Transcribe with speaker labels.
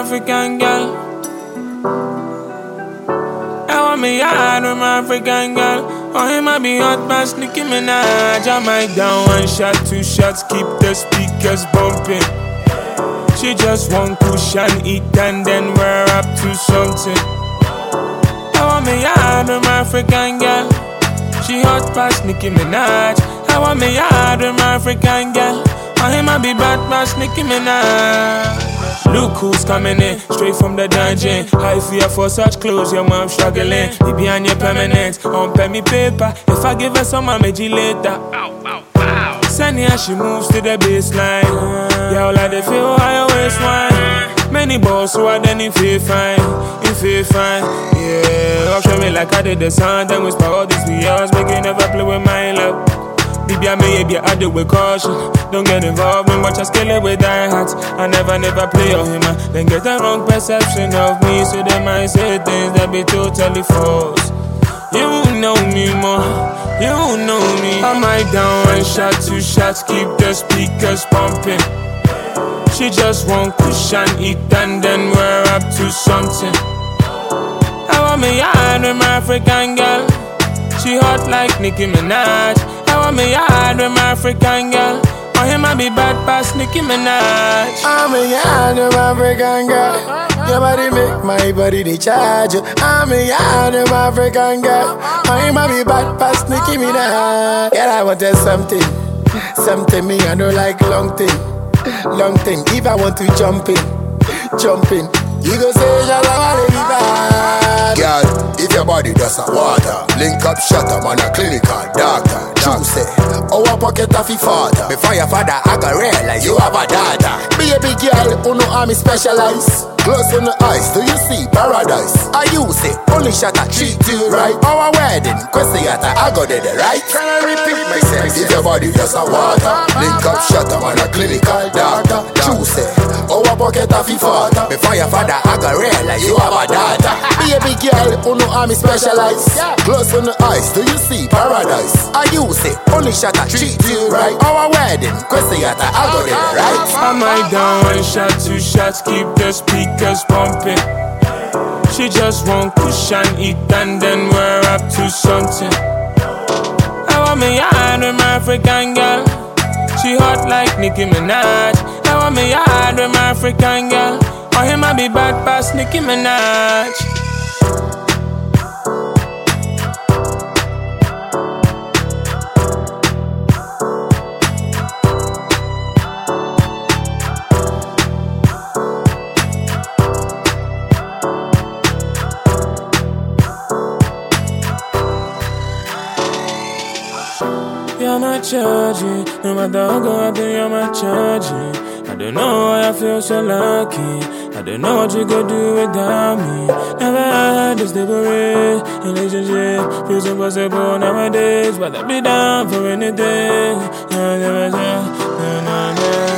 Speaker 1: African girl. I want me hard with my African girl. Oh, he might be hot past Nicki Minaj. I might down 1 shot, 2 shots, keep the speakers bumping. She just want cushion, eat and then we're up to something. I want me hard with my African girl. She hot past Nicki Minaj. I want me hard with my African girl. Oh, he might be bad past Nicki Minaj. Look who's coming in, straight from the dungeon. How you feel for such clothes, your mom struggling. Baby on your permanent, on pay me paper. If I give her some, I'll make you later. Send her, she moves to the baseline. Yeah, all like they feel higher waistline. Many balls, so I then if you fine, if you fine. Yeah, show me like I did the sound, then whisper all these years, make you never play with my love. Baby, I may I do with caution. Don't get involved in what I scale it with die hats. I never play on him, then get the wrong perception of me. So they might say things that be totally false. You know me more, you know me. I might down 1 shot, 2 shots, keep the speakers pumping. She just want cushion, eat and then we're up to something. I want me hard with my African girl. She hot like Nicki Minaj. I want me hard with my African girl. Or he might be bad past Nicki Minaj.
Speaker 2: I'm a hard with my African girl. Your body make my body they charge you. I'm a hard with my African girl. Or he might be bad past Nicki Minaj. Girl, I want to something. Something me, I don't like long thing. Long thing, if I want to jump in. You go say, Jala, be bad.
Speaker 3: Girl, if your body does not water, link up, shut up, man, a clinical doctor. True say, our pocket of your father. Before your father, I got realize you have a daughter.
Speaker 2: Be a big girl, who know how me specialize.
Speaker 3: Close on the eyes, do you see paradise?
Speaker 2: I use it, only shot I treat you right. Our wedding, question I got it right. Can I repeat myself?
Speaker 3: If your body does not water, link up, shut up, man, a clinical doctor.
Speaker 2: True say,
Speaker 3: our pocket of your father.
Speaker 2: before your father, I got realize you have a daughter. Be a big girl, who know how me specialize.
Speaker 3: Close on the eyes, do you see paradise?
Speaker 2: I use it, only shot I treat you right. Our wedding, question I got it right.
Speaker 1: I might down 1 shot, 2 shots, keep the speakers pumping. She just want cushion, eat and then we're up to something. I want me hard with my African girl. She hot like Nicki Minaj. I want me hard with my African girl. Or he might be bad past Nicki Minaj. You're my charging, no matter how go out there, you're my charging. I don't know why I feel so lucky. I don't know what you could do without me. Never had this stable relationship. Feels impossible nowadays, but I'll be down for anything.